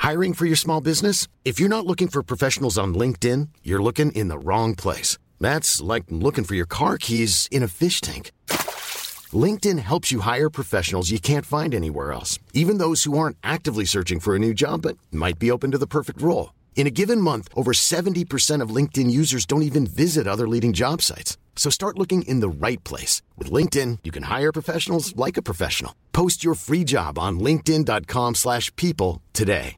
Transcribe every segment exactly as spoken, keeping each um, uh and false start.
Hiring for your small business? If you're not looking for professionals on LinkedIn, you're looking in the wrong place. That's like looking for your car keys in a fish tank. LinkedIn helps you hire professionals you can't find anywhere else, even those who aren't actively searching for a new job but might be open to the perfect role. In a given month, over seventy percent of LinkedIn users don't even visit other leading job sites. So start looking in the right place. With LinkedIn, you can hire professionals like a professional. Post your free job on linkedin.com slash people today.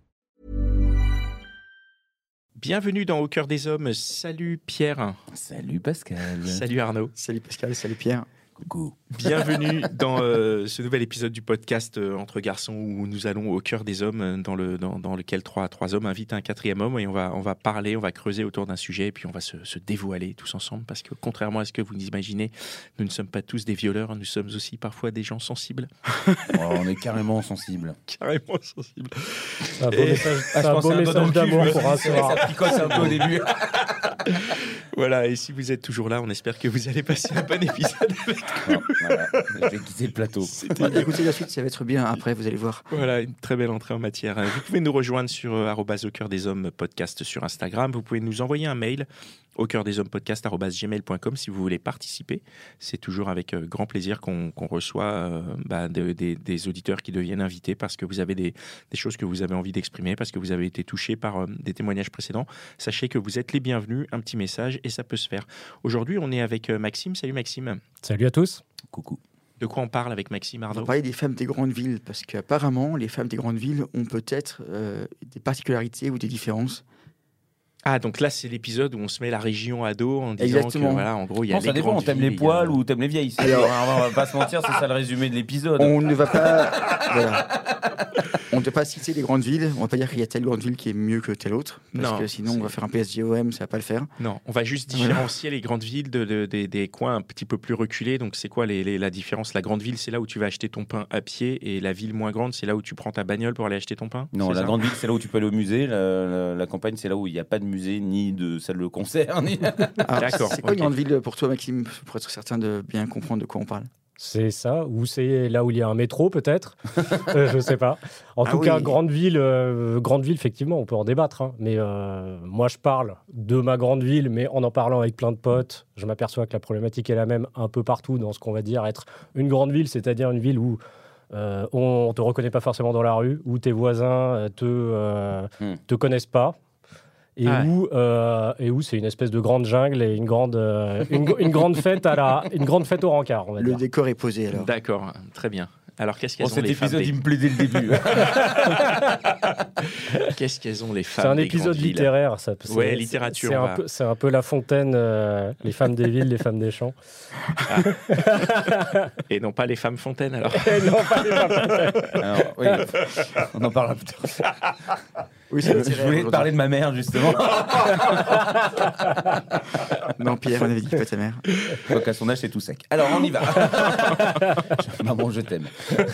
Bienvenue dans Au cœur des hommes. Salut Pierre. Salut Pascal. Salut Arnaud. Salut Pascal, salut Pierre. Coucou. Bienvenue dans euh, ce nouvel épisode du podcast euh, Entre garçons où nous allons au cœur des hommes, dans, le, dans, dans lequel trois, trois hommes invitent un quatrième homme et on va, on va parler, on va creuser autour d'un sujet et puis on va se, se dévoiler tous ensemble parce que contrairement à ce que vous imaginez, nous ne sommes pas tous des violeurs, nous sommes aussi parfois des gens sensibles. Oh, on est carrément sensibles. Carrément sensibles. C'est un beau Et... message, Ah, c'est un beau message d'amour pour un soir. Ça picote un peu au début. Voilà, et si vous êtes toujours là, on espère que vous allez passer un bon épisode avec Non, voilà, je vais quitter le plateau. Ouais, écoutez la suite, ça va être bien après, vous allez voir. Voilà, une très belle entrée en matière. Vous pouvez nous rejoindre sur euh, arobase au cœur des hommes podcast sur Instagram. Vous pouvez nous envoyer un mail au cœur des hommes podcast arobase gmail point com si vous voulez participer. C'est toujours avec euh, grand plaisir qu'on, qu'on reçoit euh, bah, de, de, des auditeurs qui deviennent invités parce que vous avez des, des choses que vous avez envie d'exprimer, parce que vous avez été touchés par euh, des témoignages précédents. Sachez que vous êtes les bienvenus. Un petit message et ça peut se faire. Aujourd'hui, on est avec euh, Maxime. Salut Maxime. Salut à tous. Coucou. De quoi on parle avec Maxime On Arnaud? va parler des femmes des grandes villes, parce qu'apparemment, les femmes des grandes villes ont peut-être euh, des particularités ou des différences. Ah, donc là, c'est l'épisode où on se met la région à dos en disant Exactement. que, voilà, en gros, il y a Non, les ça dépend, grandes t'aimes villes, les il y a- poils ou t'aimes les vieilles. C'est- Alors- on va pas se mentir, c'est ça le résumé de l'épisode. On ne va pas... voilà. On ne peut pas citer les grandes villes, on ne va pas dire qu'il y a telle grande ville qui est mieux que telle autre, parce Non, que sinon c'est- on va faire un P S G O M, ça va pas le faire. Non, on va juste différencier les grandes villes de, de- des- des coins un petit peu plus reculés. Donc, c'est quoi les, les- la différence? La grande ville, c'est là où tu vas acheter ton pain à pied, et la ville moins grande, c'est là où tu prends ta bagnole pour aller acheter ton pain? Non, C'est la ça grande ville, c'est là où tu peux aller au musée. La, la- la campagne, c'est là où il n'y a pas de musée, ni de salle de concert. Ni... Alors, D'accord, c'est quoi ok. une grande ville pour toi, Maxime, pour être certain de bien comprendre de quoi on parle? C'est ça, ou c'est là où il y a un métro peut-être, euh, je sais pas. En Ah tout oui. cas, grande ville, euh, grande ville, effectivement, on peut en débattre. hein. Mais euh, moi, je parle de ma grande ville, mais en en parlant avec plein de potes, je m'aperçois que la problématique est la même un peu partout dans ce qu'on va dire être une grande ville, c'est-à-dire une ville où euh, on te reconnaît pas forcément dans la rue, où tes voisins euh, te euh, Hmm. te connaissent pas. Et, Ah ouais. où, euh, et où c'est une espèce de grande jungle et une grande, euh, une, une grande fête à la, une grande fête au rencard, on va Le dire. décor est posé alors. D'accord, très bien. Alors, qu'est-ce qu'elles Bon, ont cet les femmes épisode, des... il me plaît dès le début. Qu'est-ce qu'elles ont les femmes C'est un des épisode grandes villes littéraire, ça. C'est- Ouais, c'est- littérature, C'est on un, va. peu, c'est un peu La Fontaine, euh, les femmes des villes, les femmes des champs. Et non pas les femmes fontaines, alors. non, pas les femmes fontaines. Alors, oui, on en parlera plus tard. Oui, c'est Je voulais te parler de ma mère, justement. Non, Pierre, on avait dit pas ta mère. Donc à son âge, c'est tout sec. Alors, on y va. Maman, je t'aime.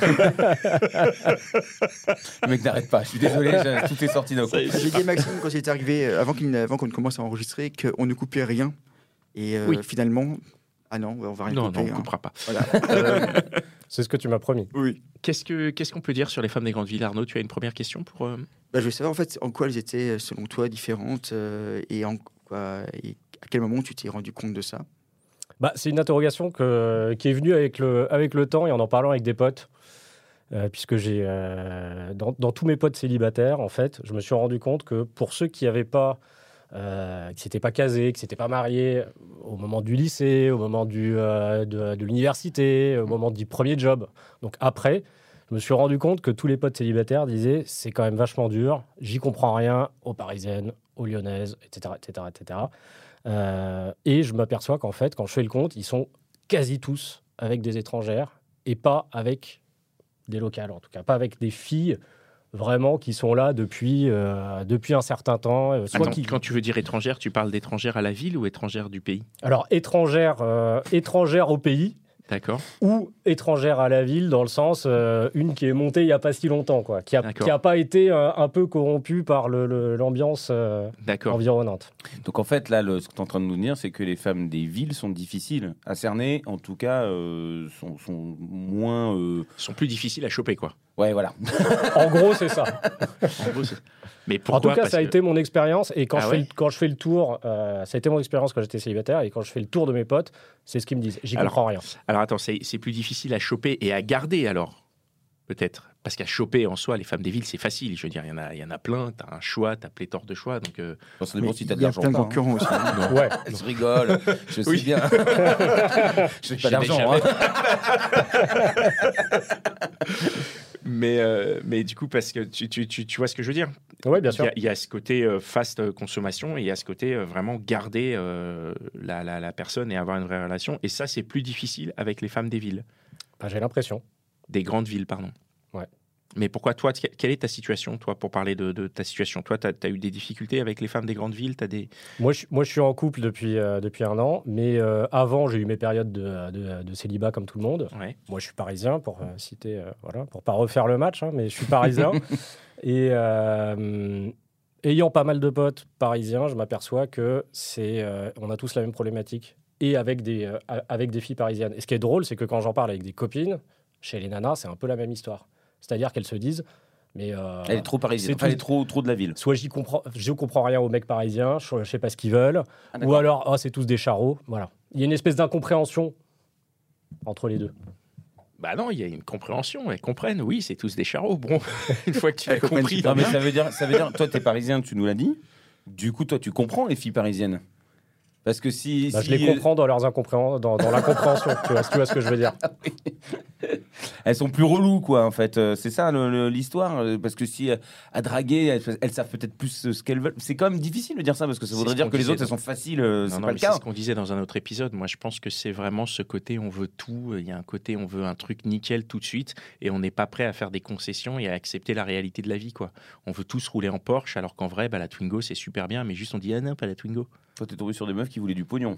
Le mec n'arrête pas. Je suis désolé, je- tout est sorti d'un coup. J'ai dit à Maxime quand il est arrivé, euh, avant, qu'il, avant qu'on ne commence à enregistrer, qu'on ne coupait rien. Et euh, Oui. finalement, ah non, on va rien Non, couper. non, on hein. coupera pas. Voilà. Euh, C'est ce que tu m'as promis. Oui. qu'est-ce, que, qu'est-ce qu'on peut dire sur les femmes des grandes villes? Arnaud, tu as une première question pour... euh, Bah, je veux savoir en fait en quoi elles étaient, selon toi, différentes euh, et, en, quoi, et à quel moment tu t'es rendu compte de ça. Bah, c'est une interrogation que, qui est venue avec le, avec le temps et en en parlant avec des potes. Euh, puisque j'ai, euh, dans, dans tous mes potes célibataires, en fait, je me suis rendu compte que pour ceux qui n'avaient pas, euh, qui s'étaient pas casés, qui s'étaient pas mariés au moment du lycée, au moment du, euh, de, de l'université, au moment du premier job, donc après, je me suis rendu compte que tous les potes célibataires disaient c'est quand même vachement dur, j'y comprends rien aux Parisiennes, aux Lyonnaises, et cetera, et cetera, et cetera. Euh, et je m'aperçois qu'en fait, quand je fais le compte, ils sont quasi tous avec des étrangères et pas avec des locales, en tout cas, pas avec des filles vraiment qui sont là depuis, euh, depuis un certain temps. euh, soit Attends, qui... quand tu veux dire étrangère, tu parles d'étrangère à la ville ou étrangère du pays? Alors, étrangères, euh, étrangères au pays, D'accord. ou étrangère à la ville, dans le sens, euh, une qui est montée il n'y a pas si longtemps, quoi, qui n'a D'accord. pas été euh, un peu corrompue par le, le- l'ambiance euh, D'accord. environnante. Donc en fait, là, le- ce que tu es en train de nous dire, c'est que les femmes des villes sont difficiles à cerner, en tout cas, euh, sont, sont moins... euh, Sont plus difficiles à choper, quoi. Ouais, voilà. En gros, c'est ça. En gros, c'est- Mais En pourquoi tout cas, Parce ça a que- été mon expérience. Et quand, Ah je ouais fais le, quand je fais le tour, euh, ça a été mon expérience quand j'étais célibataire. Et quand je fais le tour de mes potes, c'est ce qu'ils me disent. J'y Alors, comprends rien. Alors attends, c'est c'est plus difficile à choper et à garder alors, peut-être. Parce qu'à choper en soi, les femmes des villes, c'est facile. Je veux dire, il y en a, il y en a plein. T'as un choix, t'as pléthore de choix. Donc, euh, Bon, ça Mais dépend si t'as il de y a l'argent. plein de ou pas, hein. concurrents aussi. Ouais. Je rigole, je sais Oui. bien. Je n'ai Je pas n'ai d'argent. jamais- hein. mais, euh, mais du coup, parce que tu, tu, tu, tu vois ce que je veux dire. Oui, bien Il y sûr. a- il y, a ce côté euh, fast consommation et il y a ce côté euh, vraiment garder euh, la, la, la personne et avoir une vraie relation. Et ça, c'est plus difficile avec les femmes des villes. Bah, j'ai l'impression. Des grandes villes, pardon. Ouais. Mais pourquoi toi, que- quelle est ta situation, toi, pour parler de, de ta situation? Toi, tu as eu des difficultés avec les femmes des grandes villes, t'as des... Moi je, moi, je suis en couple depuis, euh, depuis un an. Mais euh, avant, j'ai eu mes périodes de, de, de célibat comme tout le monde. Ouais. Moi, je suis parisien, pour euh, citer, euh, voilà, pour pas refaire le match, hein, mais je suis parisien. Et euh, ayant pas mal de potes parisiens, je m'aperçois que c'est, euh, on a tous la même problématique, et avec des, euh, avec des filles parisiennes. Et ce qui est drôle, c'est que quand j'en parle avec des copines, chez les nanas, c'est un peu la même histoire. C'est-à-dire qu'elles se disent, mais euh, Elle est trop parisienne. c'est Enfin, elle est tout- trop, trop de la ville. soit j'y comprends, je comprends rien aux mecs parisiens, je, je sais pas ce qu'ils veulent, Ah, ou d'accord. alors oh, c'est tous des charros. Voilà. Il y a une espèce d'incompréhension entre les deux. Bah non, il y a une compréhension. Elles comprennent. Oui, c'est tous des charros. Bon, une fois que tu as Elles comprennent compris. Non, mais ça veut dire, ça veut dire, toi, t'es parisien, tu nous l'as dit. Du coup, toi, tu comprends les filles parisiennes. Parce que si. Bah, si- je les comprends dans leurs incompréhensions, dans, dans l'incompréhension. tu, vois, tu vois ce que je veux dire? Elles sont plus reloues, quoi, en fait. Euh, C'est ça le- le- l'histoire. euh, Parce que si euh, à draguer, elles, elles savent peut-être plus euh, ce qu'elles veulent. C'est quand même difficile de dire ça parce que ça C'est voudrait ce dire qu'on que les disait, autres, elles sont faciles. euh, Non, C'est non, pas mais le c'est cas. ce qu'on disait dans un autre épisode. Moi, je pense que c'est vraiment ce côté on veut tout. Il y a un côté on veut un truc nickel tout de suite et on n'est pas prêt à faire des concessions et à accepter la réalité de la vie, quoi. On veut tous rouler en Porsche alors qu'en vrai, bah, la Twingo, c'est super bien, mais juste on dit ah non, pas la Twingo. Toi, t'es tombé sur des meufs qui voulaient du pognon.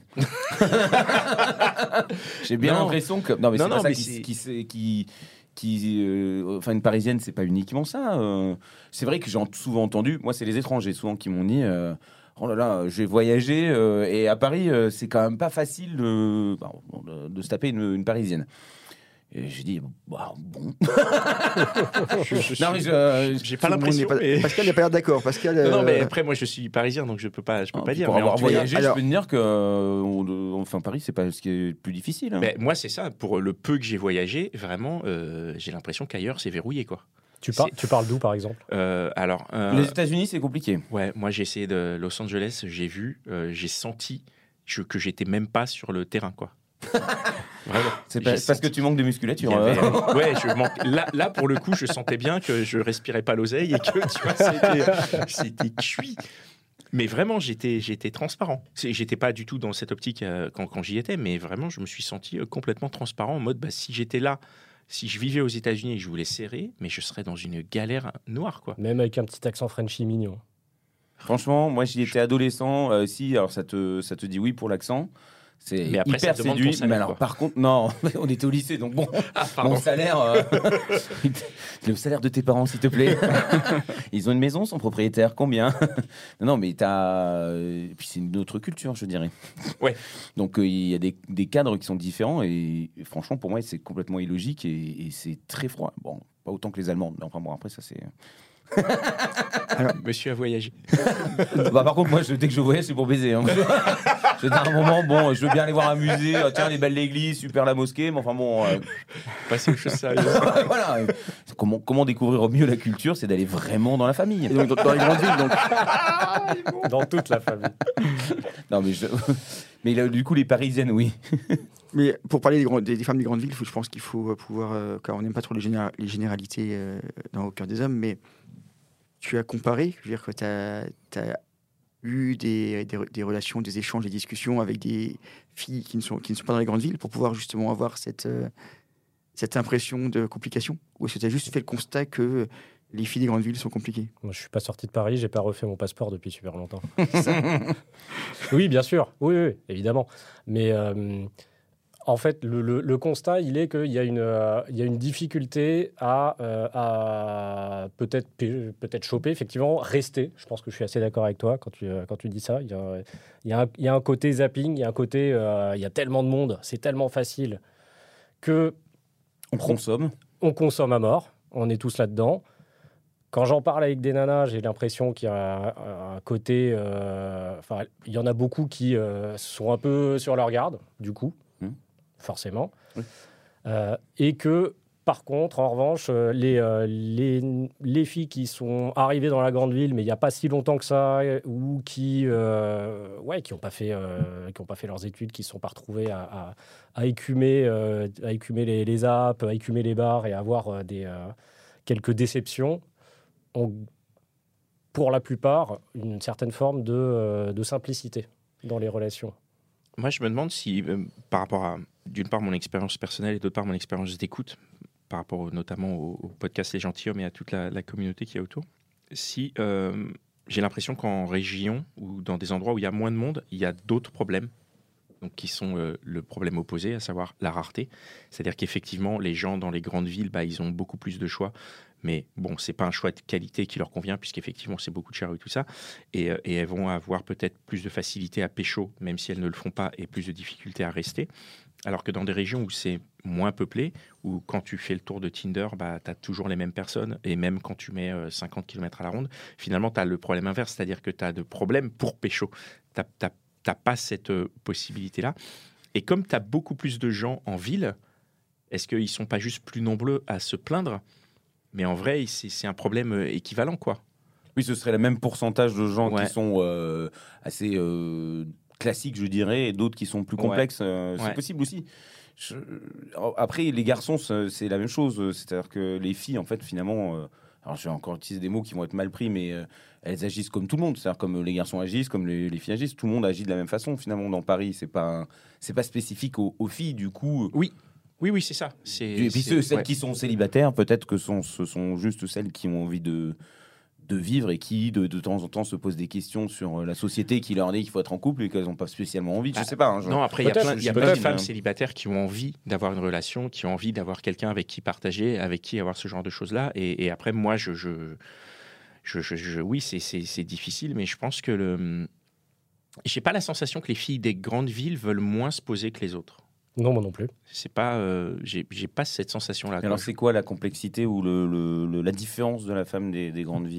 J'ai bien Non. l'impression que. Non, mais Non, c'est non, pas ça mais qui. c'est- qui, qui, qui- qui, euh, Enfin, une parisienne, c'est pas uniquement ça. euh. C'est vrai que j'ai en- souvent entendu. Moi, c'est les étrangers souvent qui m'ont dit. euh, Oh là là, j'ai voyagé euh, et à Paris, euh, c'est quand même pas facile de, bah, de, de se taper une, une parisienne. Et j'ai dit, bah, bon. Non, mais je, J'ai pas Tout le monde n'est l'impression. pas- mais- Pascal n'est pas l'air d'accord. Pascal, Non, non, mais euh, après, moi, je suis parisien, donc je peux pas, je peux Ah, pas puis dire. pour mais en avoir tout cas- voyagé, alors- je peux te dire que euh, on- enfin Paris, c'est pas ce qui est le plus difficile. hein. Mais moi, c'est ça. Pour le peu que j'ai voyagé, vraiment, euh, j'ai l'impression qu'ailleurs, c'est verrouillé, quoi. Tu, par- C'est- tu parles d'où, par exemple? Euh, alors, euh, Les États-Unis, c'est compliqué. ouais, moi, j'ai essayé de Los Angeles, j'ai vu, euh, j'ai senti je- que j'étais même pas sur le terrain, quoi. Vraiment. C'est J'ai pas- parce senti- que tu manques de Il musculature. y avait- euh. ouais, je manque- là, là, pour le coup, je sentais bien que je respirais pas l'oseille et que tu vois, c'était, c'était cuit. Mais vraiment, j'étais, j'étais transparent. C'est- J'étais pas du tout dans cette optique euh, quand, quand j'y étais, mais vraiment, je me suis senti euh, complètement transparent en mode, bah, si j'étais là, si je vivais aux États-Unis et que je voulais serrer, mais je serais dans une galère noire, quoi. Même avec un petit accent Frenchy mignon. Franchement, moi, j'y étais adolescent. euh, si, alors ça te, ça te dit oui pour l'accent. C'est Mais après, hyper ça demande ton séduit. salaire, Mais alors, quoi. par contre, non, on était au lycée, donc bon, Ah, mon salaire, euh, le salaire de tes parents, s'il te plaît. Ils ont une maison, son propriétaire, combien? Non, non, mais t'as, euh, puis c'est une autre culture, je dirais. Ouais. Donc euh, il y a des, des cadres qui sont différents et, et franchement, pour moi, c'est complètement illogique et, et c'est très froid. Bon, pas autant que les Allemandes, mais enfin bon, après ça c'est. Monsieur a voyagé. Bah, par contre, moi, je- dès que je voyage, c'est pour baiser. Hein. Je, à un moment, bon, je veux bien aller voir un musée. Ah, tiens, les belles l'église, super la mosquée. Mais enfin bon, euh, Passer aux choses sérieuses. voilà. Comment, comment découvrir mieux la culture, c'est d'aller vraiment dans la famille. et donc, dans, dans les grandes villes, donc. Dans toute la famille. Non, mais je... mais là, du coup, les Parisiennes, oui. Mais pour parler des, grands- des, des femmes des grandes villes, faut- je pense qu'il faut euh, pouvoir, euh, car on n'aime pas trop les, généra- les généralités euh, dans Au cœur des hommes, mais tu as comparé, je veux dire que tu as eu des, des, des relations, des échanges, des discussions avec des filles qui ne sont, qui ne sont pas dans les grandes villes pour pouvoir justement avoir cette, euh, cette impression de complication? Ou est-ce que tu as juste fait le constat que les filles des grandes villes sont compliquées? Moi, je suis pas sorti de Paris, j'ai pas refait mon passeport depuis super longtemps. Oui, bien sûr, oui, oui, évidemment. Mais euh, en fait, le, le- le constat, il est qu'il y a une, euh, il y a une difficulté à, euh, à peut-être, pe- peut-être choper, effectivement, rester. Je pense que je suis assez d'accord avec toi quand tu, euh, quand tu dis ça. Il y a, il y a un, il y a un côté zapping, il y a un côté, euh, il y a tellement de monde, c'est tellement facile que On consomme. on consomme à mort. on est tous là-dedans. Quand j'en parle avec des nanas, j'ai l'impression qu'il y a un, un côté... Enfin, euh, il y en a beaucoup qui euh, sont un peu sur leur garde, du coup, mmh. forcément. Oui. Euh, et que, par contre, en revanche, les, euh, les, les filles qui sont arrivées dans la grande ville, mais il n'y a pas si longtemps que ça, ou qui euh, ouais, qui n'ont pas, euh, pas fait leurs études, qui ne se sont pas retrouvées à, à, à écumer, euh, à écumer les, les apps, à écumer les bars et à avoir euh, des, euh, quelques déceptions, ont, pour la plupart, une certaine forme de, euh, de simplicité dans les relations. Moi, je me demande si, euh, par rapport à, d'une part, mon expérience personnelle et d'autre part, mon expérience d'écoute, par rapport notamment au, au podcast Les Gentilshommes et à toute la, la communauté qu'il y a autour, si euh, j'ai l'impression qu'en région ou dans des endroits où il y a moins de monde, il y a d'autres problèmes, donc qui sont euh, le problème opposé, à savoir la rareté. C'est-à-dire qu'effectivement, les gens dans les grandes villes, bah, ils ont beaucoup plus de choix. Mais bon, c'est pas un choix de qualité qui leur convient, puisqu'effectivement, c'est beaucoup de charrues et tout ça. Et, euh, et elles vont avoir peut-être plus de facilité à pécho, même si elles ne le font pas, et plus de difficulté à rester. Alors que dans des régions où c'est moins peuplé, où quand tu fais le tour de Tinder, bah, tu as toujours les mêmes personnes, et même quand tu mets euh, cinquante kilomètres à la ronde, finalement, tu as le problème inverse, c'est-à-dire que tu as de problèmes pour pécho. Tu n'as pas cette euh, possibilité-là. Et comme tu as beaucoup plus de gens en ville, est-ce qu'ils ne sont pas juste plus nombreux à se plaindre ? Mais en vrai, c'est, c'est un problème équivalent, quoi. Oui, ce serait le même pourcentage de gens ouais. qui sont euh, assez euh, classiques, je dirais, et d'autres qui sont plus complexes. Ouais. Euh, c'est ouais. possible aussi. Je... Après, les garçons, c'est la même chose. C'est-à-dire que les filles, en fait, finalement... Euh... Alors, je vais encore utiliser des mots qui vont être mal pris, mais euh, elles agissent comme tout le monde. C'est-à-dire comme les garçons agissent, comme les, les filles agissent. Tout le monde agit de la même façon, finalement, dans Paris. C'est pas, c'est pas spécifique aux, aux filles, du coup. Oui. Oui, oui, c'est ça. C'est, et puis c'est, ceux, celles ouais. qui sont célibataires, peut-être que sont, ce sont juste celles qui ont envie de, de vivre et qui, de, de temps en temps, se posent des questions sur la société qui leur dit qu'il faut être en couple et qu'elles n'ont pas spécialement envie. Je ah, sais pas. Hein, je... Non, après, il y a plein, y a plein de femmes célibataires qui ont envie d'avoir une relation, qui ont envie d'avoir quelqu'un avec qui partager, avec qui avoir ce genre de choses-là. Et, et après, moi, je, je, je, je, je oui, c'est, c'est, c'est difficile, mais je pense que le... j'ai pas la sensation que les filles des grandes villes veulent moins se poser que les autres. Non, moi non plus. C'est pas, euh, j'ai, j'ai pas cette sensation-là. Alors, c'est quoi la complexité ou le, le, le, la différence de la femme des, des grandes villes ?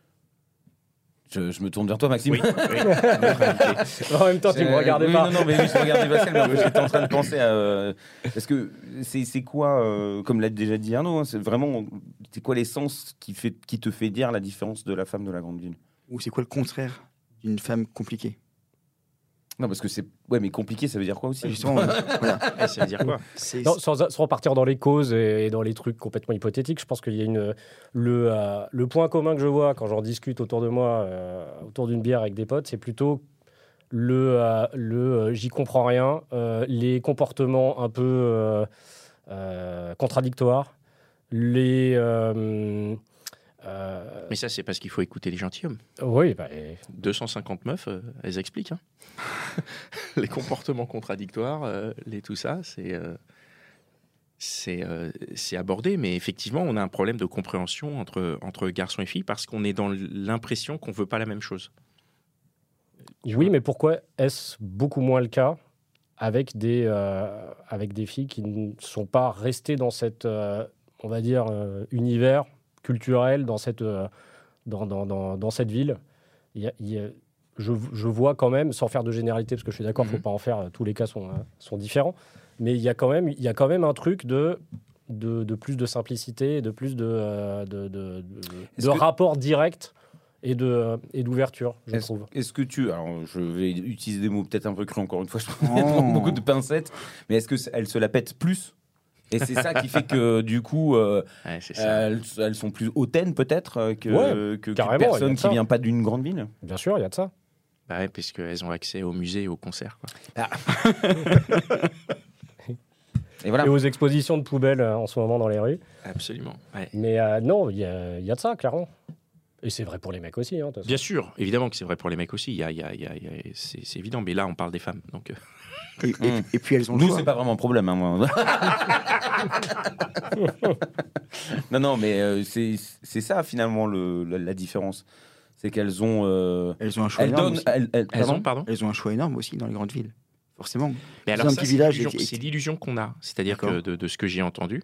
je, je me tourne vers toi, Maxime. Oui, oui. En même temps, tu me regardais oui, pas. Non, non, mais oui, je regardais Pascal, mais j'étais en train de penser à. Euh, parce que c'est, c'est quoi, euh, comme l'a déjà dit Arnaud, hein, c'est vraiment. C'est quoi l'essence qui, fait, qui te fait dire la différence de la femme de la grande ville ? Ou c'est quoi le contraire d'une femme compliquée ? Non, parce que c'est... Ouais, mais compliqué, ça veut dire quoi aussi ? Justement, euh, voilà. Et ça veut dire quoi ? C'est... Non, sans, sans repartir dans les causes et dans les trucs complètement hypothétiques, je pense qu'il y a une... Le, euh, le point commun que je vois quand j'en discute autour de moi, euh, autour d'une bière avec des potes, c'est plutôt le, euh, le euh, j'y comprends rien, euh, les comportements un peu euh, euh, contradictoires, les... Euh, Euh... Mais ça, c'est parce qu'il faut écouter les gentilshommes. Oui, bah, et... deux cent cinquante meufs, euh, elles expliquent. Hein. Les comportements contradictoires, euh, les, tout ça, c'est, euh, c'est, euh, c'est abordé. Mais effectivement, on a un problème de compréhension entre, entre garçons et filles parce qu'on est dans l'impression qu'on ne veut pas la même chose. Oui, mais pourquoi est-ce beaucoup moins le cas avec des, euh, avec des filles qui ne sont pas restées dans cet, euh, on va dire, euh, univers culturel dans cette, euh, dans, dans, dans, dans cette ville. Il y a, il y a, je, je vois quand même, sans faire de généralité, parce que je suis d'accord, il mmh. ne faut pas en faire, tous les cas sont, hein, sont différents, mais il y, a quand même, il y a quand même un truc de, de, de plus de simplicité, de plus de, euh, de, de, de, de que... rapport direct et, de, et d'ouverture, je est-ce, trouve. Est-ce que tu... Alors, je vais utiliser des mots peut-être un peu crus, encore une fois, je prends oh. beaucoup de pincettes, mais est-ce qu'elle se la pète plus ? Et c'est ça qui fait que du coup, euh, ouais, elles, elles sont plus hautaines peut-être que, ouais, que qu'une personne qui vient pas d'une grande ville. Bien sûr, il y a de ça. Bah ouais, parce qu'elles ont accès aux musées et aux concerts. Quoi. Ah. et, voilà. Et aux expositions de poubelles euh, en ce moment dans les rues. Absolument. Ouais. Mais euh, non, il y, y a de ça, clairement. Et c'est vrai pour les mecs aussi. Hein, bien sûr, évidemment que c'est vrai pour les mecs aussi. Il y a, il y a, il y a, c'est, c'est évident, mais là, on parle des femmes. Donc... Euh... Et, et, mmh. et puis elles ont nous c'est pas vraiment un problème hein, moi. non non mais euh, c'est c'est ça finalement le la, la différence, c'est qu'elles ont euh, elles ont un choix elles énorme donnent, elles, elles, elles ont pardon elles ont un choix énorme aussi dans les grandes villes forcément. Mais alors ça, un petit c'est, village l'illusion, et... c'est l'illusion qu'on a, c'est-à-dire D'accord. que de, de ce que j'ai entendu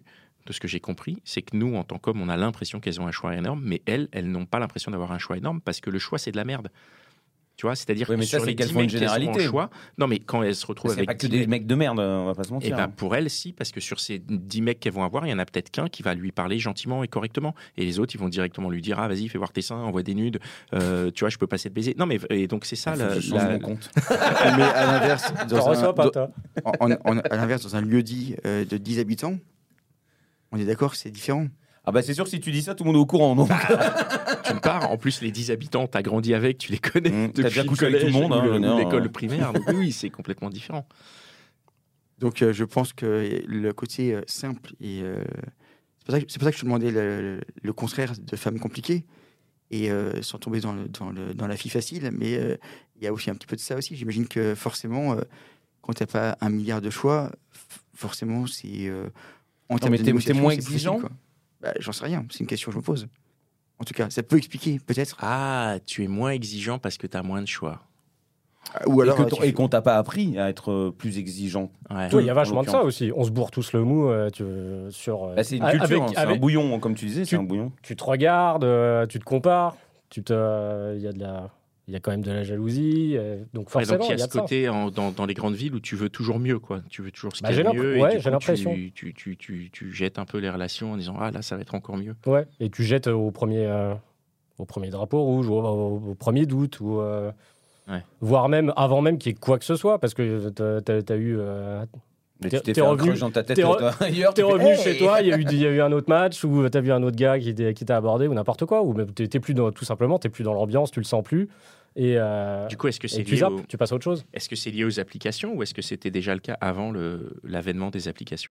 de ce que j'ai compris, c'est que nous, en tant qu'hommes, on a l'impression qu'elles ont un choix énorme, mais elles, elles n'ont pas l'impression d'avoir un choix énorme parce que le choix, c'est de la merde. Tu vois, c'est-à-dire Oui, que mais ça, sur c'est les qu'elles dix font une mecs qu'elles ont généralité. en choix, non, mais quand elles se retrouvent C'est avec pas que dix des mecs, mecs de merde, on va pas se et mentir. ben hein. pour elles, si, parce que sur ces dix mecs qu'elles vont avoir, il y en a peut-être qu'un qui va lui parler gentiment et correctement. Et les autres, ils vont directement lui dire: ah, vas-y, fais voir tes seins, envoie des nudes, euh, tu vois, je peux passer de baiser. Non, mais et donc c'est ça Il faut la. que je change la- mon compte. Mais à l'inverse, T'en dans, reçois un, pas, dans- toi. en- en- à l'inverse, dans un lieu-dit euh, de dix habitants, on est d'accord que c'est différent. Ah bah c'est sûr que si tu dis ça, tout le monde est au courant. Donc. Tu me pars, en plus, les dix habitants, t'as grandi avec, tu les connais. Mmh, t'as depuis déjà le couché avec tout le collège monde, ou hein, le- je veux ou dire, l'école euh. primaire. Donc oui, c'est complètement différent. Donc euh, je pense que le côté euh, simple, et euh, c'est pour ça que- c'est pour ça que je te demandais le, le contraire de femmes compliquées, et euh, sans tomber dans, le, dans, le, dans la fille facile, mais euh, il y a aussi un petit peu de ça aussi. J'imagine que forcément, euh, quand tu n'as pas un milliard de choix, f- forcément, c'est... euh, en termes mais de t'es- t'es négociation, moins c'est plus facile, exigeant quoi. Bah, j'en sais rien, c'est une question que je me pose. En tout cas, ça peut expliquer, peut-être. Ah, tu es moins exigeant parce que t'as moins de choix. Ou alors, et, que euh, ton- tu- et qu'on t'a pas appris à être euh, plus exigeant. Ouais. Oui, il y a en vachement de ça l'occurrence. aussi. On se bourre tous le mou euh, tu, euh, sur. euh, Bah, c'est une a- culture, avec- hein, c'est un avec- bouillon, comme tu disais, c'est Tu- un bouillon. Tu te regardes, euh, tu te compares, tu te, il y a de la, il y a quand même de la jalousie, euh, donc Ouais, forcément donc il y a il y a ce de ça. côté en- dans, dans les grandes villes où tu veux toujours mieux, quoi. Tu veux toujours ce Bah, qu'il y j'ai a l'impr- mieux. ouais, et du j'ai coup, l'impression. Tu, tu, tu, tu, tu jettes un peu les relations en disant: ah là, ça va être encore mieux. Ouais, et tu jettes au premier, euh, au premier drapeau rouge, ou au, au- au premier doute, ou euh, Ouais. voire même avant même qu'il y ait quoi que ce soit, parce que t'as, t'as- t'as eu. euh, Mais T'es- tu t'es t'es fait un revenu- crush dans ta tête t'es re- toi, ailleurs. T'es tu fais, revenu hey chez toi, il y, a eu- il y a eu un autre match, ou t'as vu un autre gars qui, t'est- qui t'a abordé, ou n'importe quoi, ou même t'es, t'es plus dans, tout simplement, t'es plus dans l'ambiance, tu le sens plus, et, euh, Du coup, est-ce que et c'est tu lié, zappes, au- tu passes à autre chose. est-ce que c'est lié aux applications ou est-ce que c'était déjà le cas avant le, l'avènement des applications?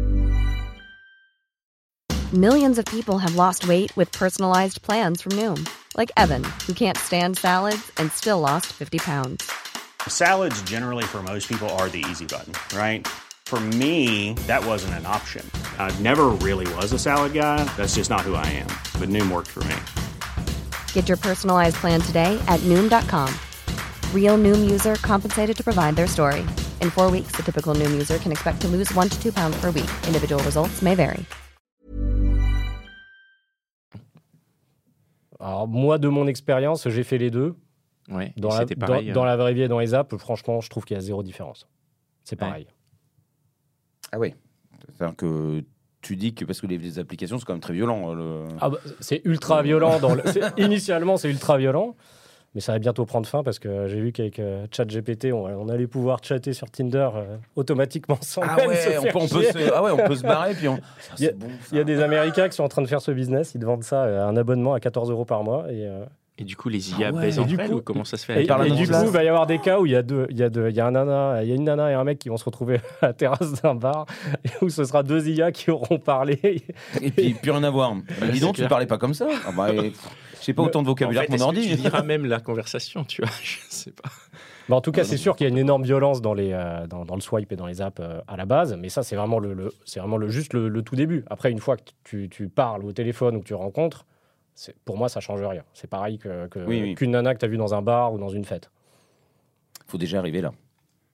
Millions of people have lost weight with personalized plans from Noom, like Evan, who can't stand salads and still lost fifty pounds. Salads generally for most people are the easy button, right? For me, that wasn't an option. I never really was a salad guy. That's just not who I am. But Noom worked for me. Get your personalized plan today at Noom dot com. Real Noom user compensated to provide their story. In four weeks, the typical Noom user can expect to lose one to two pounds per week. Individual results may vary. Alors moi, de mon expérience, j'ai fait les deux. Ouais, Dans et la, c'était pareil. dans, dans euh, la vraie vie et dans les apps, franchement, je trouve qu'il y a zéro différence. C'est Ouais. pareil. Ah oui. C'est-à-dire que tu dis que parce que les, les applications, c'est quand même très violent. Le... Ah bah, c'est ultra violent. Dans le- c'est- initialement, c'est ultra violent, mais ça va bientôt prendre fin parce que j'ai vu qu'avec euh, ChatGPT, on, on allait pouvoir chatter sur Tinder euh, automatiquement sans Ah même se ouais, on faire peut, on, peut chier. se, ah ouais, on peut se barrer. Puis on... Ça, Il y a- c'est bon, ça. Il y a des Américains qui sont en train de faire ce business. Ils te vendent ça, euh, un abonnement à quatorze euros par mois. Et, euh, Et du coup, les I A Ah ouais. baisent Et entre du elles coup- ou comment ça se fait et, avec parle et dans du place. coup, il va y avoir des cas où il y a deux, il y a deux, il y a un nana, il y a une nana et un mec qui vont se retrouver à la terrasse d'un bar, et où ce sera deux I A qui auront parlé. Et puis, plus rien à voir. Mais dis c'est donc, tu clair. parlais pas comme ça. Ah bah, et, pff, je sais pas autant de vocabulaire En fait, que mon est-ce que ordi. tu liras même la conversation, tu vois? Je sais pas. Mais en tout cas, Ah, c'est non. sûr qu'il y a une énorme violence dans, les, euh, dans, dans le swipe et dans les apps euh, à la base. Mais ça, c'est vraiment, le, le- c'est vraiment le, juste le, le tout début. Après, une fois que tu, tu parles au téléphone ou que tu rencontres, c'est, pour moi, ça change rien. C'est pareil que, que- Oui, oui. qu'une nana que tu as vue dans un bar ou dans une fête. Faut déjà arriver là.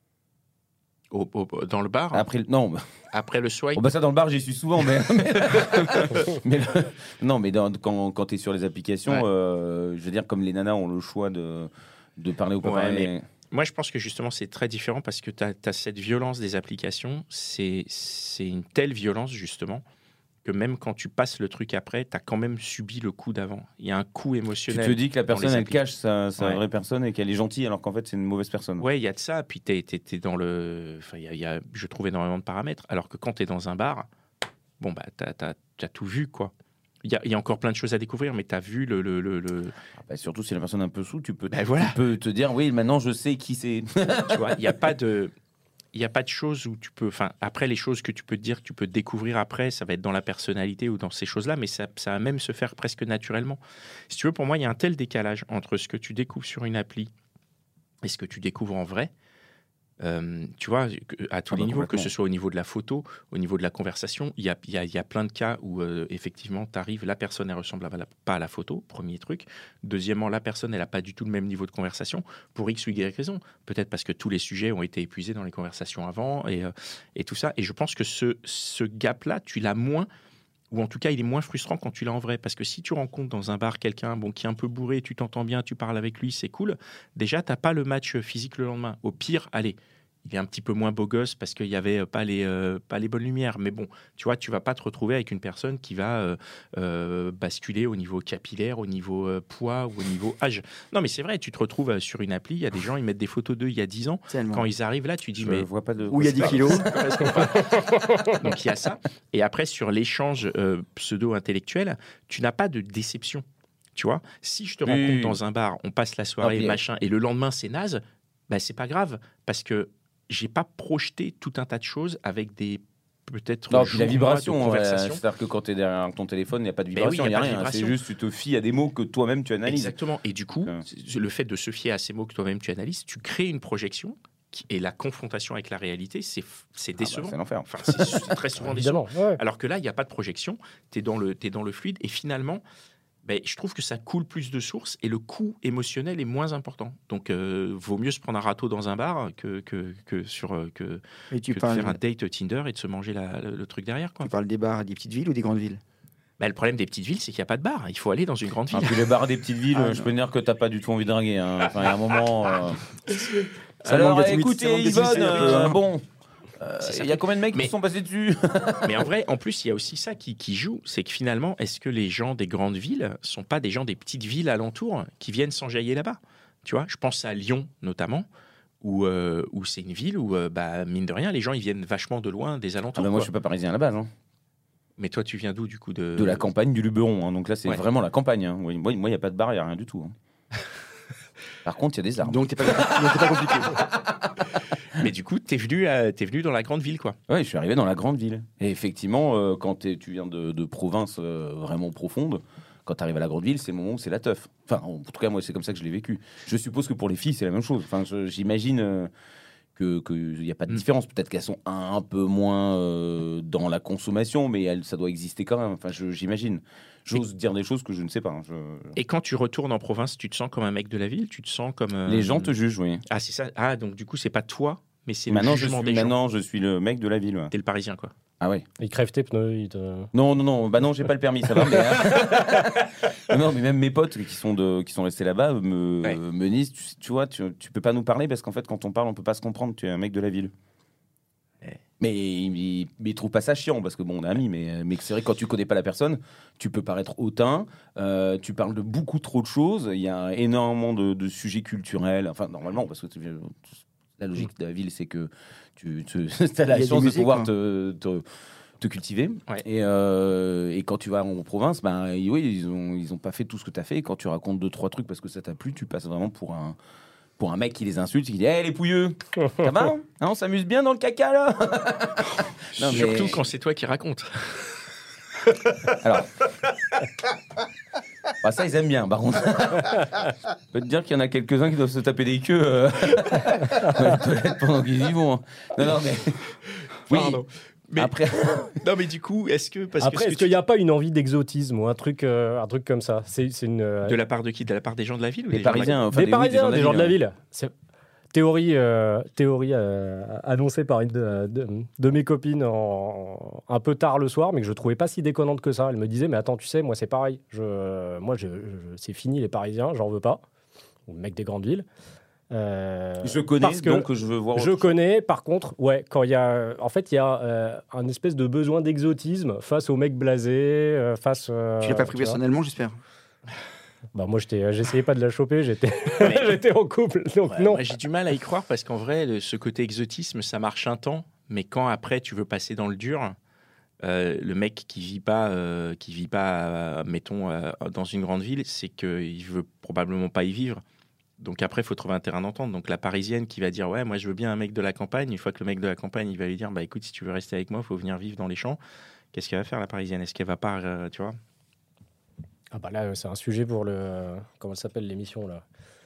Au- au- dans le bar, Après, le- non, après le swipe. oh bah ça dans le bar, j'y suis souvent, mais, mais le- non, mais dans- quand, quand tu es sur les applications, Ouais. euh, je veux dire, comme les nanas ont le choix de, de parler ou pas Ouais, parler, mais- mais- Moi, je pense que justement, c'est très différent parce que tu as cette violence des applications. C'est c'est une telle violence, justement, que même quand tu passes le truc après, tu as quand même subi le coup d'avant. Il y a un coup tu émotionnel. te dis que la dans personne, les elle applis. cache sa, sa Ouais. vraie personne et qu'elle est gentille, alors qu'en fait, c'est une mauvaise personne. Ouais, il y a de ça. Puis t'es, t'es- t'es dans le. Enfin, il y a- il y a, je trouve, énormément de paramètres. Alors que quand tu es dans un bar, bon, bah, tu as tout vu, quoi. Il y a, il y a encore plein de choses à découvrir, mais tu as vu le. le, le, le- Ah bah, surtout si la personne est un peu sous, tu peux, Ben voilà. tu peux te dire, oui, maintenant je sais qui c'est. tu vois, il n'y a pas de. Il n'y a pas de choses où tu peux... Enfin, après, les choses que tu peux te dire, que tu peux découvrir après, ça va être dans la personnalité ou dans ces choses-là, mais ça, ça va même se faire presque naturellement. Si tu veux, pour moi, il y a un tel décalage entre ce que tu découvres sur une appli et ce que tu découvres en vrai. Euh, tu vois, que- à tous Ah les bah, niveaux, que complètement. ce soit au niveau de la photo, au niveau de la conversation, il y a, il y a- il y a plein de cas où, euh, effectivement, tu arrives, la personne, elle ressemble à la- pas à la photo, premier truc. Deuxièmement, la personne, elle n'a pas du tout le même niveau de conversation, pour X ou Y raison. Peut-être parce que tous les sujets ont été épuisés dans les conversations avant, et, euh, et tout ça. Et je pense que ce, ce gap-là, tu l'as moins ou en tout cas, il est moins frustrant quand tu l'as en vrai. Parce que si tu rencontres dans un bar quelqu'un bon, qui est un peu bourré, tu t'entends bien, tu parles avec lui, c'est cool. Déjà, tu n'as pas le match physique le lendemain. Au pire, allez, il est un petit peu moins beau gosse parce qu'il n'y avait pas les, euh, pas les bonnes lumières. Mais bon, tu vois, tu ne vas pas te retrouver avec une personne qui va euh, euh, basculer au niveau capillaire, au niveau euh, poids ou au niveau âge. Non, mais c'est vrai, tu te retrouves euh, sur une appli, il y a des gens, ils mettent des photos d'eux il y a dix ans. Tellement. Quand ils arrivent là, tu dis, Je mais vois pas de. Où il y a dix kilos. donc il y a ça. Et après, sur l'échange euh, pseudo-intellectuel, tu n'as pas de déception. Tu vois, si je te Oui, rencontre oui. dans un bar, on passe la soirée, Ah, puis, machin, et le lendemain c'est naze, bah, c'est pas grave, parce que j'ai pas projeté tout un tas de choses avec des peut-être Non, puis jours, la mois vibration, de ouais, conversation. c'est-à-dire que quand tu es derrière ton téléphone, il n'y a pas de Ben oui, vibration, il il y a n'y a, pas de rien. vibration. C'est juste tu te fies à des mots que toi-même tu analyses. Exactement. Et du coup, Donc, c'est- le fait de se fier à ces mots que toi-même tu analyses, tu crées une projection qui- et la confrontation avec la réalité, c'est c'est Ah bah, décevant. c'est l'enfer. Enfin, c'est c'est très souvent décevant. Évidemment. Ouais. Alors que là, il n'y a pas de projection, tu es dans le, t'es dans le fluide et finalement, ben, je trouve que ça coule plus de sources et le coût émotionnel est moins important. Donc, euh, vaut mieux se prendre un râteau dans un bar que, que, que, sur, euh, que, Et tu que de parles, faire un date Tinder et de se manger la- le, le truc derrière. Quoi. tu parles des bars des petites villes ou des grandes villes? Ben, le problème des petites villes, c'est qu'il n'y a pas de bar. Il faut aller dans une grande ville. Ah, puis les bars des petites villes, Ah, je non. peux dire que t'as pas du tout envie de draguer. Hein. Enfin, il y a un moment. euh, Ça Alors, manque d'intimité, ça écoutez, manque d'intimité, Yvonne, un peu, euh, hein. bon, euh, C'est ça. il y a combien de mecs Mais- qui sont passés dessus? Mais en vrai, en plus, il y a aussi ça qui, qui joue, c'est que finalement, est-ce que les gens des grandes villes sont pas des gens des petites villes alentours qui viennent s'enjailler là-bas? Tu vois, je pense à Lyon notamment, où, euh, où c'est une ville où, euh, bah, mine de rien, les gens ils viennent vachement de loin des Ah alentours. bah moi, quoi. je suis pas parisien à la base. Hein. Mais toi, tu viens d'où du coup de... De la campagne du Luberon. Hein. Donc là, c'est Ouais. vraiment la campagne. Hein. Oui, Moi, il n'y a pas de bar, il n'y a rien du tout. Hein. Par contre, il y a des arbres. Donc t'es pas, donc t'es pas compliqué. Mais du coup, t'es venu, à- t'es venu dans la grande ville, quoi. Ouais, je suis arrivé dans la grande ville. Et effectivement, euh, quand t'es- tu viens de, de province euh, vraiment profonde, quand tu arrives à la grande ville, c'est le moment où c'est la teuf. Enfin, en tout cas, moi, c'est comme ça que je l'ai vécu. Je suppose que pour les filles, c'est la même chose. Enfin, je- j'imagine euh, que qu'il n'y a pas de Mm. différence. Peut-être qu'elles sont un, un peu moins euh, dans la consommation, mais elles, ça doit exister quand même. Enfin, je- j'imagine. J'ose dire des choses que je ne sais pas. hein. Je- Et quand tu retournes en province, tu te sens comme un mec de la ville? Tu te sens comme... euh, Les gens te jugent, oui. Ah, c'est ça. Ah, donc du coup, c'est pas toi, mais c'est le Maintenant je, jugement suis, des gens. maintenant, je suis le mec de la ville. ouais. T'es le Parisien, quoi. Ah ouais. Il crève tes pneus. Il te... Non, non, non, bah non, j'ai pas le permis, ça va. Mais, hein. non, mais même mes potes qui sont, de, qui sont restés là-bas me, Ouais. me disent, tu, tu vois, tu, tu peux pas nous parler parce qu'en fait, quand on parle, on peut pas se comprendre. Tu es un mec de la ville. Ouais. Mais ils ne trouvent pas ça chiant parce que bon, on est amis, mais, mais c'est vrai que quand tu connais pas la personne, tu peux paraître hautain. Euh, tu parles de beaucoup trop de choses. Il y a énormément de, de sujets culturels. Enfin, normalement, parce que tu- la logique de la ville, c'est que tu, tu as Il y la a des chance de musées, pouvoir quoi. te, te, te cultiver. Ouais. Et, euh, et quand tu vas en province, ben oui, ils ont, ils ont pas fait tout ce que tu as fait. Quand tu racontes deux, trois trucs parce que ça t'a plu, tu passes vraiment pour un, pour un mec qui les insulte, qui dit hey, les pouilleux, ça va hein On s'amuse bien dans le caca là. Non, mais- Surtout quand c'est toi qui racontes. Alors, bah, ça ils aiment bien. Par contre, je peux te dire qu'il y en a quelques-uns qui doivent se taper des queues euh, dans les toilettes pendant qu'ils y vont. hein. Non, non, mais oui. Pardon. Mais, Après, non, mais du coup, est-ce que... Parce Après, que ce est-ce que qu'il tu- n'y a pas une envie d'exotisme ou un truc, euh, un truc comme ça? C'est c'est une. euh, De la part de qui? De la part des gens de la ville ou les des gens de la- Parisiens, enfin, des oui, Parisiens, des gens de la ouais. ville. C'est- Théorie, euh, théorie euh, annoncée par une de, de- de mes copines en, un peu tard le soir, mais que je trouvais pas si déconnante que ça. Elle me disait, mais attends, tu sais, moi c'est pareil. Je, moi, je, je- c'est fini les Parisiens, j'en veux pas. Ou le mec des grandes villes. Euh, Je connais, parce que donc je veux voir. je autre connais, par contre, ouais, quand il y a, en fait, il y a euh, un espèce de besoin d'exotisme face aux mecs blasés, euh, face. euh, Tu l'as pas pris vois. personnellement, j'espère. Bah moi, j'étais, j'essayais pas de la choper, j'étais, Mais- j'étais en couple, donc Ouais, non. moi, j'ai du mal à y croire parce qu'en vrai, le- ce côté exotisme, ça marche un temps, mais quand après tu veux passer dans le dur, euh, le mec qui vit pas, euh, qui vit pas, euh, mettons, euh, dans une grande ville, c'est qu'il veut probablement pas y vivre. Donc après, il faut trouver un terrain d'entente. Donc la Parisienne qui va dire ouais, moi je veux bien un mec de la campagne. Une fois que le mec de la campagne, il va lui dire bah écoute, si tu veux rester avec moi, il faut venir vivre dans les champs. Qu'est-ce qu'elle va faire la Parisienne? Est-ce qu'elle va pas, euh, tu vois? Ah bah là, c'est un sujet pour le... Comment elle s'appelle l'émission, là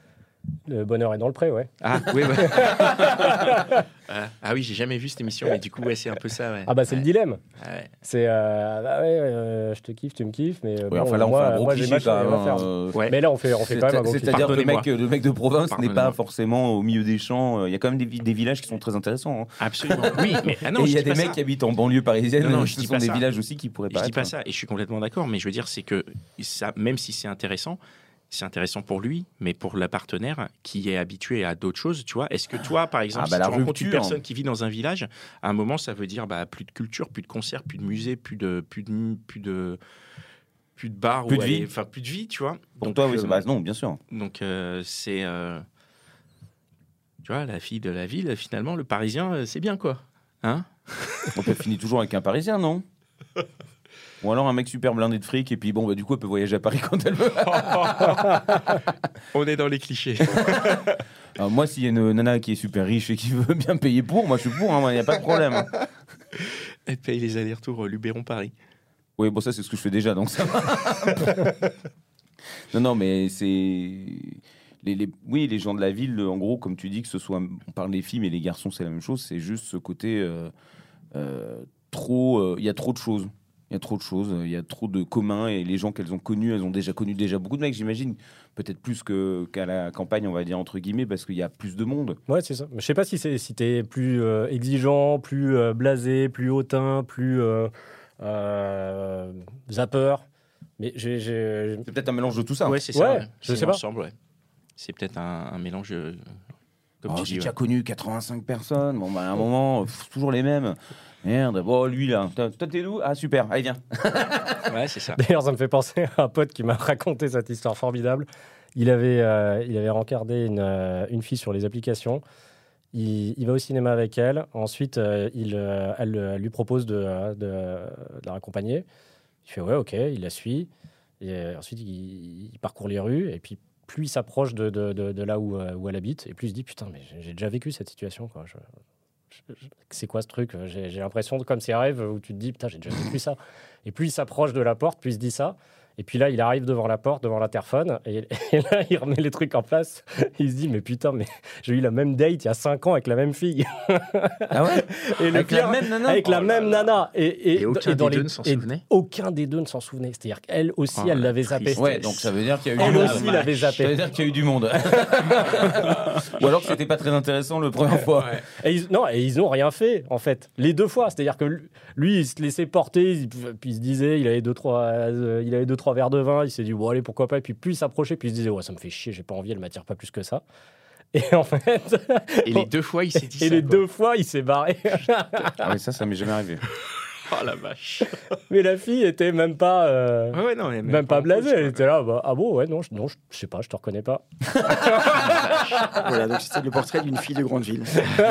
Le bonheur est dans le pré, ouais. Ah oui, ouais. ah, ah oui, j'ai jamais vu cette émission, mais du coup, ouais, c'est un peu ça. Ouais. Ah bah c'est ouais. le dilemme. Ah ouais. C'est euh, bah ouais, euh, je te kiffe, tu me kiffes, mais euh, Oui, bon, enfin là, on moi, fait un gros moi, j'ai cliché machin, quand rien à même. faire. euh, Ouais. Mais là, on fait, on fait quand même un gros C'est-à-dire cliché. que le mec, le mec de province n'est Pardonnez-moi. pas forcément au milieu des champs. Il y a quand même des, vi- des villages qui sont très intéressants. hein. Absolument. Oui, mais ah non, Et il je y a dis des pas mecs ça. qui habitent en banlieue parisienne. Non, non, mais je ce dis sont pas des ça. villages aussi qui pourraient Je paraître. dis pas ça, et je suis complètement d'accord, mais je veux dire, c'est que ça, même si c'est intéressant, c'est intéressant pour lui, mais pour la partenaire qui est habituée à d'autres choses, tu vois. Est-ce que toi, par exemple, Ah bah, si la tu rencontres une rupture. personne qui vit dans un village, à un moment, ça veut dire bah, plus de culture, plus de concerts, plus de musées, plus de, plus de, plus de, plus de bars, Plus où de aller- vie. enfin plus de vie, tu vois. Pour Donc, toi, oui, euh, c'est- bah, non, bien sûr. Donc euh, c'est, euh, tu vois, la fille de la ville, finalement, le Parisien, euh, c'est bien quoi, hein. On peut finir toujours avec un Parisien, non? Ou alors un mec super blindé de fric et puis bon, bah, du coup, elle peut voyager à Paris quand elle veut. On est dans les clichés. Alors, moi, s'il y a une nana qui est super riche et qui veut bien payer pour, moi, je suis pour, il n'y a pas de problème. Elle paye les allers-retours euh, Luberon-Paris. Oui, bon, ça, c'est ce que je fais déjà, donc ça va. non, non, mais c'est... Les, les... Oui, les gens de la ville, en gros, comme tu dis, que ce soit... On parle des filles, mais les garçons, c'est la même chose. C'est juste ce côté... euh, euh, trop... Il y a trop de choses. Il y a trop de choses. Il y a trop de communs. Et les gens qu'elles ont connus, elles ont déjà connu déjà beaucoup de mecs, j'imagine. Peut-être plus que, qu'à la campagne, on va dire, entre guillemets, parce qu'il y a plus de monde. Ouais, c'est ça. Mais je sais pas si c'est si t'es plus euh, exigeant, plus euh, blasé, plus hautain, plus euh, euh, zapper. Mais j'ai, j'ai... C'est peut-être un mélange de tout ça. Ouais, c'est ça. Ouais, ouais. je C'est sais pas. l'ensemble, ouais. C'est peut-être un, un mélange, euh, comme Oh, tu j'ai dis. déjà ouais. connu quatre-vingt-cinq personnes. Bon, bah, à un moment, pff, toujours les mêmes. Merde, bon, lui là, toi toi, t'es d'où? Ah, super, allez, viens. Ouais, c'est ça. D'ailleurs, ça me fait penser à un pote qui m'a raconté cette histoire formidable. Il avait, euh, il avait rencardé une, euh, une fille sur les applications. Il, il va au cinéma avec elle. Ensuite, euh, il, euh, elle, elle lui propose de, de, de la raccompagner. Il fait ouais, ok, il la suit. Et euh, ensuite, il, il parcourt les rues. Et puis, plus il s'approche de, de, de, de là où, euh, où elle habite, et plus il se dit putain, mais j'ai- j'ai déjà vécu cette situation, quoi. Je- je- je- c'est quoi ce truc? J'ai j'ai l'impression, de- comme ces rêves où tu te dis putain, j'ai déjà vécu ça. Et plus il s'approche de la porte, plus il se dit ça. Et puis là, il arrive devant la porte, devant l'interphone, et, et là, il remet les trucs en place. Il se dit, mais putain, mais j'ai eu la même date il y a cinq ans avec la même fille. Ah ouais? Et le Avec la pire, même nana? avec la Oh là même là. nana. Et, et, Et aucun dans des les- deux ne s'en et souvenait? Aucun des deux ne s'en souvenait. C'est-à-dire qu'elle aussi, Oh, elle la l'avait zappé. Ouais, donc ça veut dire qu'il y a eu Elle du monde. aussi l'avait Ça veut zappé. dire qu'il y a eu du monde. Ou alors que c'était pas très intéressant la première fois. Et ils, non, et ils n'ont rien fait, en fait. Les deux fois. C'est-à-dire que lui, il se laissait porter, il- puis il se disait, il avait deux, trois, euh, il avait deux, trois verres de vin, il s'est dit, bon, allez, pourquoi pas. Et puis plus il s'approchait, plus il se disait, ouais, ça me fait chier, j'ai pas envie, elle m'attire pas plus que ça. Et en fait. Et les deux fois, il s'est dit Et ça. les quoi. deux fois, il s'est barré. Ah oui, ça, ça m'est jamais arrivé. Oh la vache. Mais la fille était même pas. euh, Ouais, ouais, non, mais Même, pas en blasée, cause, elle quoi. était là, bah, ah bon, ouais, non, je, non, je, je sais pas, je te reconnais pas. Voilà, donc c'était le portrait d'une fille de grande ville. Tout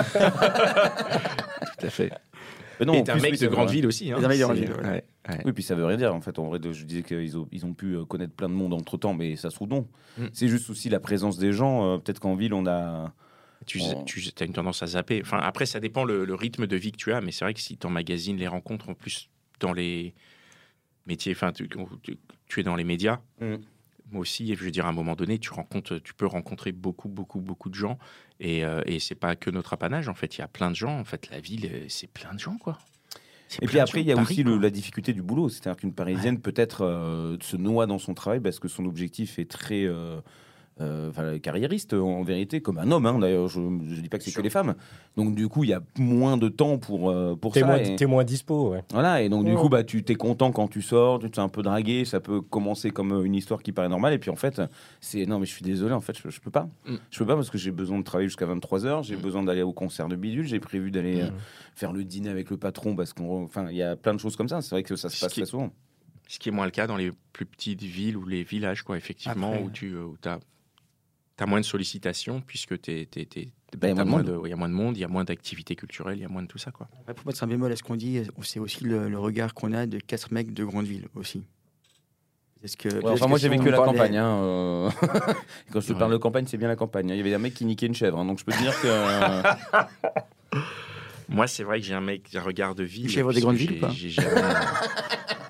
à fait. Mais non, Et en t'es un plus, mec oui, de ça grande veut- ville aussi. Hein. Et un mec de grande C'est- ville, voilà. ouais, ouais. Oui, puis ça veut rien dire. En fait, en vrai, de- je disais qu'ils ont, ils ont pu euh, connaître plein de monde entre temps, mais ça se trouve non. Mm. C'est juste aussi la présence des gens. euh, Peut-être qu'en ville, on a. Tu, Oh. tu as une tendance à zapper. Enfin, après, ça dépend le, le rythme de vie que tu as, mais c'est vrai que si tu emmagasines les rencontres en plus dans les métiers, enfin, tu, tu- tu es dans les médias. Mm. Moi aussi, je veux dire, à un moment donné, tu rencontres, tu peux rencontrer beaucoup, beaucoup, beaucoup de gens, et, euh, et c'est pas que notre apanage. En fait, il y a plein de gens. En fait, la ville, euh, c'est plein de gens, quoi. C'est Et plein puis de après, gens. il y a Paris, aussi le- quoi. la difficulté du boulot. C'est-à-dire qu'une Parisienne peut-être euh, se noie dans son travail parce que son objectif est très euh, euh, enfin, carriériste en vérité, comme un homme. hein. D'ailleurs, je ne dis pas que c'est que les femmes. Donc du coup, il y a moins de temps pour, euh, pour T'es ça. moins, et- t'es moins dispo, ouais. Voilà, et donc du Ouais. coup, bah, tu t'es content quand tu sors, tu te fais un peu draguer, ça peut commencer comme euh, une histoire qui paraît normale, et puis en fait, c'est non, mais je suis désolé, en fait, je, je peux pas. Mm. Je peux pas parce que j'ai besoin de travailler jusqu'à vingt-trois heures, j'ai Mm. besoin d'aller au concert de Bidule, j'ai prévu d'aller euh, Mm. faire le dîner avec le patron parce qu'on. Enfin, il y a plein de choses comme ça, c'est vrai que ça se Ce passe qui- très souvent. Ce qui est moins le cas dans les plus petites villes ou les villages, quoi, effectivement, Après, où tu as, moins de sollicitations, puisque t'es, t'es, t'es- Bah, il y a t'as moins de moins de- il y a moins de monde, il y a moins d'activités culturelles, il y a moins de tout ça, quoi. Après, pour mettre un bémol à ce qu'on dit, c'est aussi le, le regard qu'on a de quatre mecs de grande ville aussi. Est-ce que, Ouais, est-ce enfin, que moi si j'ai on vécu la parlait- campagne. Hein, euh, Quand je te Ouais. parle de campagne, c'est bien la campagne. hein. Il y avait un mec qui niquait une chèvre, hein, donc je peux te dire que. euh, Moi, c'est vrai que j'ai un mec, un regard de ville. Une chèvre des puisque grandes j'ai- villes ou pas j'ai jamais-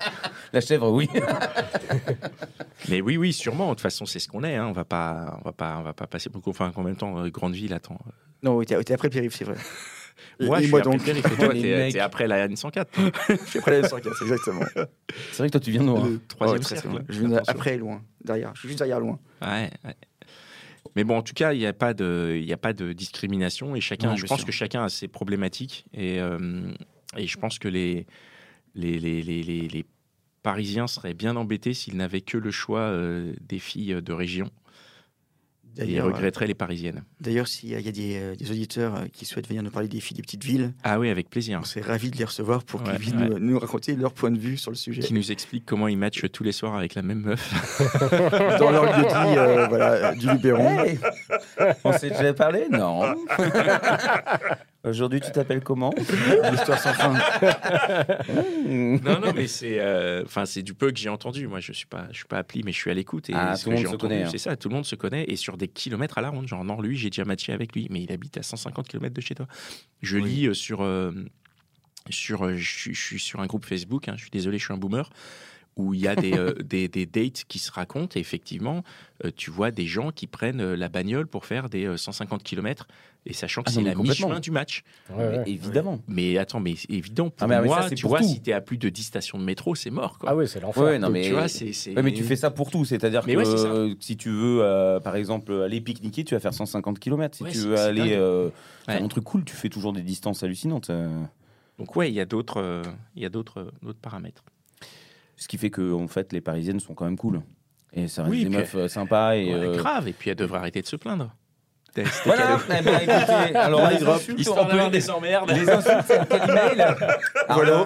La chèvre, oui. Mais oui, oui, sûrement. De toute façon, c'est ce qu'on est. Hein. On va pas, on va pas, on va pas passer beaucoup. Enfin, en même temps, euh, grande ville, attends. Non, oui, t'es, t'es après le périph', c'est vrai. Moi, et je moi suis donc. après le périph', et toi, Les t'es, mecs. t'es après la N cent quatre. Je suis après la N cent quatre, exactement. C'est vrai que toi, tu viens de loin. Le troisième Ouais, très, très cercle. loin. Je viens Attention. après, loin. Derrière. Je suis juste derrière, loin. Ouais, ouais. Mais bon, en tout cas, il n'y a pas de, il y a pas de discrimination et chacun, Non, je bien pense sûr. que chacun a ses problématiques et, euh, et je pense que les, les, les, les, les, les Parisiens seraient bien embêtés s'ils n'avaient que le choix euh, des filles de région et D'ailleurs, regretteraient les Parisiennes. D'ailleurs, s'il y a, il y a des, euh, des auditeurs euh, qui souhaitent venir nous parler des filles des petites villes, Ah oui, avec plaisir. on serait ravis de les recevoir pour Ouais, qu'ils viennent ouais. nous, nous raconter leur point de vue sur le sujet. Qui nous explique comment ils matchent tous les soirs avec la même meuf. Dans leur lieu de vie euh, voilà, du Luberon. Hey On s'est déjà parlé? Non. Aujourd'hui, tu t'appelles comment? L'histoire sans fin. Non, non, mais c'est, euh, enfin, c'est du peu que j'ai entendu. Moi, je suis pas, je suis pas appli, mais je suis à l'écoute. Et Ah, ce tout que le j'ai monde se entendu, connaît, hein. c'est ça. Tout le monde se connaît et sur des kilomètres à la ronde. Genre, non, lui, j'ai déjà matché avec lui, mais il habite à cent cinquante kilomètres de chez toi. Je Oui. lis euh, sur, euh, sur, euh, je suis- je suis sur un groupe Facebook. Hein, je suis désolé, je suis un boomer. Où il y a des, euh, des, des dates qui se racontent. Et effectivement, euh, tu vois des gens qui prennent euh, la bagnole pour faire des euh, cent cinquante kilomètres. Et sachant que Ah c'est non, mais la complètement. mi-chemin du match. Ouais, ouais. Mais évidemment. Mais attends, mais c'est évident pour Ah, mais- mais moi, ça, c'est tu pour vois, tout. si t'es à plus de dix stations de métro, c'est mort. Quoi. Ah oui, c'est l'enfer. Ouais, non, Donc, mais... tu vois, c'est, c'est... Ouais, mais tu fais ça pour tout, c'est-à-dire Mais que ouais, c'est ça. euh, si tu veux, euh, par exemple, aller pique-niquer, tu vas faire cent cinquante kilomètres. Si Ouais, tu c'est- veux c'est aller dingue. euh, faire Ouais. un truc cool, tu fais toujours des distances hallucinantes. euh. Donc ouais, il y a d'autres, euh, il y a d'autres, euh, d'autres paramètres. Ce qui fait que, en fait, les Parisiennes sont quand même cool. Et ça reste Oui, des puis- meufs euh, sympas. Et, Ouais, euh, grave. Et puis elle devrait arrêter de se plaindre. C'était Voilà, cadeau. eh ben, écoutez, alors Là, les il drop, insultes, histoire on peut- d'avoir des emmerdes. les insultes, c'est quel email? Arnaud.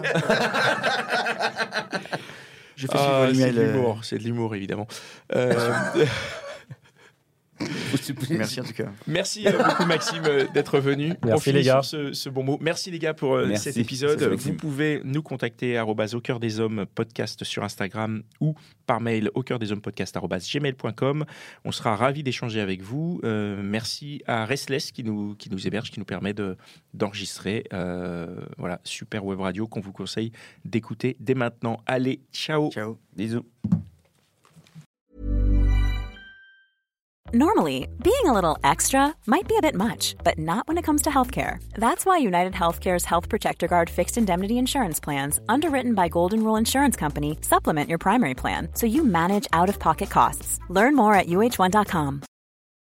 Je fais Ah, suivre c'est l'email. de euh, l'humour, c'est de l'humour évidemment. Euh, Merci en tout cas. Merci euh, beaucoup Maxime euh, d'être venu. On Merci, finit les gars. sur ce, ce bon mot. Merci les gars pour euh, Merci. cet épisode. Merci, Maxime. Vous pouvez nous contacter arobase au cœur des hommes podcast sur Instagram ou par mail au cœur des hommes podcast arobase gmail point com. On sera ravis d'échanger avec vous. Euh, merci à Restless qui nous qui nous héberge, qui nous permet de d'enregistrer. Euh, voilà, super web radio qu'on vous conseille d'écouter dès maintenant. Allez, ciao. Ciao. Bisous. Normally, being a little extra might be a bit much, but not when it comes to healthcare. That's why United Healthcare's Health Protector Guard fixed indemnity insurance plans, underwritten by Golden Rule Insurance Company, supplement your primary plan so you manage out-of-pocket costs. Learn more at U H one dot com.